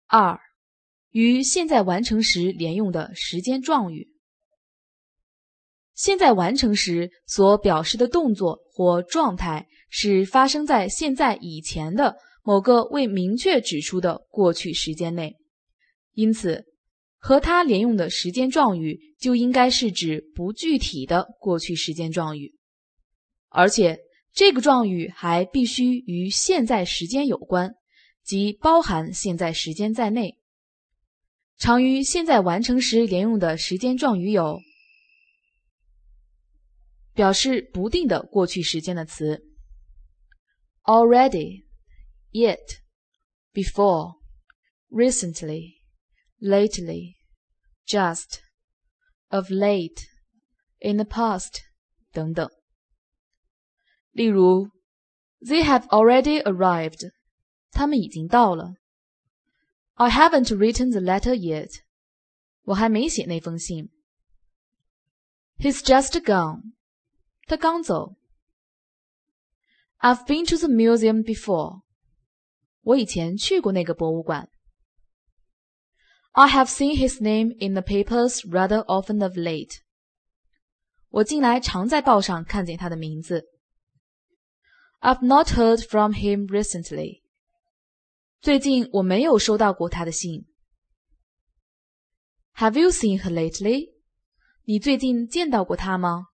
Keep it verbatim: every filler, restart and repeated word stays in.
二、与现在完成时连用的时间状语。现在完成时所表示的动作或状态是发生在现在以前的某个未明确指出的过去时间内，因此和它连用的时间状语就应该是指不具体的过去时间状语，而且这个状语还必须与现在时间有关，即包含现在时间在内。常与现在完成时连用的时间状语有表示不定的过去时间的词 already, yet, before, recently, lately, just, of late, in the past 等等。例如 They have already arrived. 他们已经到了。I haven't written the letter yet. 我还没写那封信。He's just gone. 他刚走。I've been to the museum before. 我以前去过那个博物馆。I have seen his name in the papers rather often of late. 我近来常在报上看见他的名字。I've not heard from him recently. 最近我没有收到过他的信。Have you seen her lately? 你最近见到过他吗